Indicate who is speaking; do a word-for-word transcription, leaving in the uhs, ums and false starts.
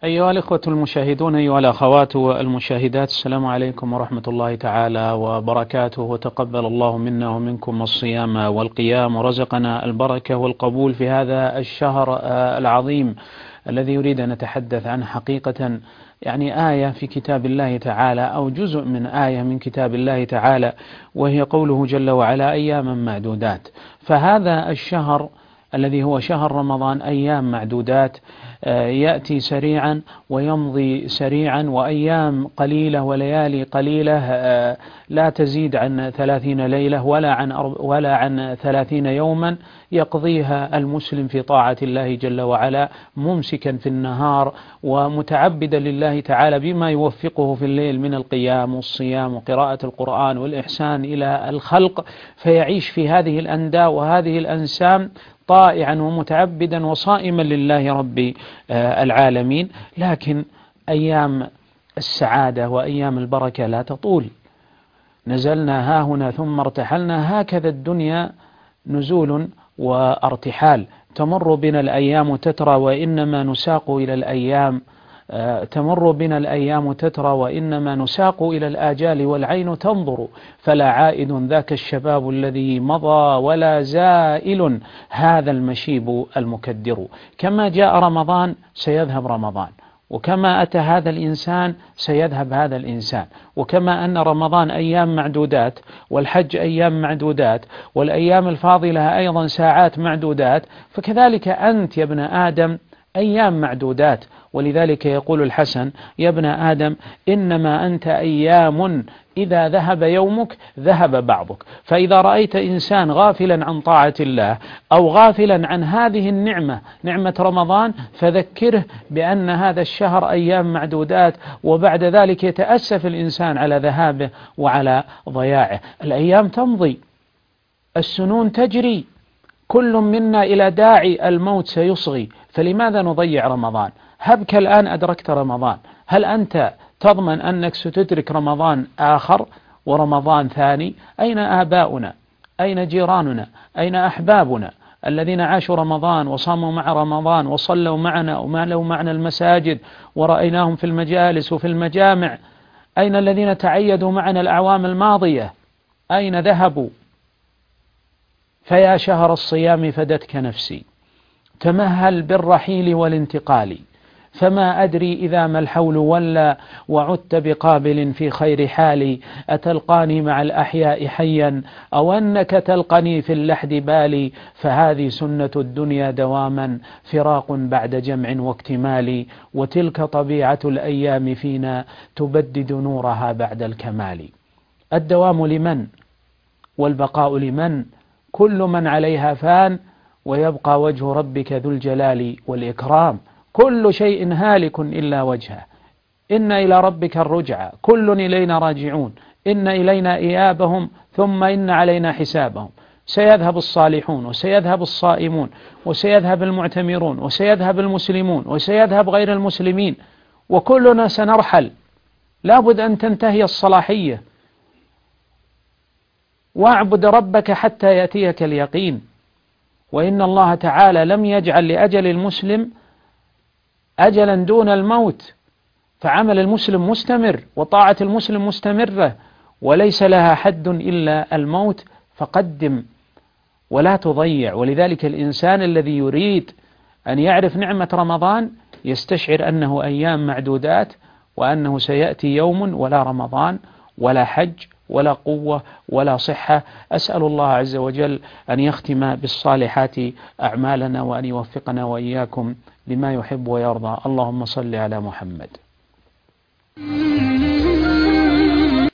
Speaker 1: أيها الإخوة المشاهدون، أيها الأخوات المشاهدات، السلام عليكم ورحمة الله تعالى وبركاته، وتقبل الله منا ومنكم الصيام والقيام، ورزقنا البركة والقبول في هذا الشهر العظيم الذي يريد أن نتحدث عنه. حقيقة يعني آية في كتاب الله تعالى، أو جزء من آية من كتاب الله تعالى، وهي قوله جل وعلا: أياما معدودات. فهذا الشهر الذي هو شهر رمضان أيام معدودات، يأتي سريعا ويمضي سريعا، وأيام قليلة وليالي قليلة لا تزيد عن ثلاثين ليلة ولا عن ولا عن ثلاثين يوما، يقضيها المسلم في طاعة الله جل وعلا، ممسكا في النهار ومتعبدا لله تعالى بما يوفقه في الليل من القيام والصيام وقراءة القرآن والإحسان إلى الخلق، فيعيش في هذه الأنداء وهذه الأنسام طائعا ومتعبدا وصائما لله رب العالمين. لكن أيام السعادة وأيام البركة لا تطول. نزلنا هاهنا ثم ارتحلنا، هكذا الدنيا نزول وارتحال. تمر بنا الأيام تترى وإنما نساق إلى الأيام تمر بنا الأيام تترى وإنما نساق إلى الآجال والعين تنظر، فلا عائد ذاك الشباب الذي مضى ولا زائل هذا المشيب المكدر. كما جاء رمضان سيذهب رمضان، وكما أتى هذا الإنسان سيذهب هذا الإنسان، وكما أن رمضان أيام معدودات، والحج أيام معدودات، والأيام الفاضلة أيضا ساعات معدودات، فكذلك أنت يا ابن آدم أيام معدودات. ولذلك يقول الحسن: يا ابن آدم إنما أنت أيام، إذا ذهب يومك ذهب بعضك. فإذا رأيت إنسان غافلا عن طاعة الله أو غافلا عن هذه النعمة، نعمة رمضان، فذكره بأن هذا الشهر أيام معدودات، وبعد ذلك يتأسف الإنسان على ذهابه وعلى ضياعه. الأيام تمضي، السنون تجري، كل منا إلى داعي الموت سيصغي، فلماذا نضيع رمضان؟ هبك الآن أدركت رمضان، هل أنت تضمن أنك ستدرك رمضان آخر ورمضان ثاني؟ أين آباؤنا؟ أين جيراننا؟ أين أحبابنا الذين عاشوا رمضان وصاموا مع رمضان وصلوا معنا ومالوا معنا المساجد ورأيناهم في المجالس وفي المجامع؟ أين الذين تعيدوا معنا الأعوام الماضية؟ أين ذهبوا؟ فيا شهر الصيام فدتك نفسي، تمهل بالرحيل والانتقال، فما أدري إذا ما الحول ولا وعدت بقابل في خير حالي، أتلقاني مع الأحياء حيا أو أنك تلقني في اللحد بالي، فهذه سنة الدنيا دواما، فراق بعد جمع واكتمال، وتلك طبيعة الأيام فينا تبدد نورها بعد الكمال. الدوام لمن والبقاء لمن؟ كل من عليها فان، ويبقى وجه ربك ذو الجلال والإكرام. كل شيء هالك إلا وجهه، إن إلى ربك الرجعى، كل إلينا راجعون، إن إلينا إيابهم ثم إن علينا حسابهم. سيذهب الصالحون وسيذهب الصائمون وسيذهب المعتمرون وسيذهب المسلمون وسيذهب غير المسلمين، وكلنا سنرحل. لابد أن تنتهي الصلاحية، واعبد ربك حتى يأتيك اليقين. وإن الله تعالى لم يجعل لأجل المسلم أجلا دون الموت، فعمل المسلم مستمر وطاعة المسلم مستمرة، وليس لها حد إلا الموت، فقدم ولا تضيع. ولذلك الإنسان الذي يريد أن يعرف نعمة رمضان يستشعر أنه أيام معدودات، وأنه سيأتي يوم ولا رمضان ولا حج ولا قوة ولا صحة. أسأل الله عز وجل أن يختم بالصالحات أعمالنا، وأن يوفقنا وإياكم لما يحب ويرضى. اللهم صل على محمد.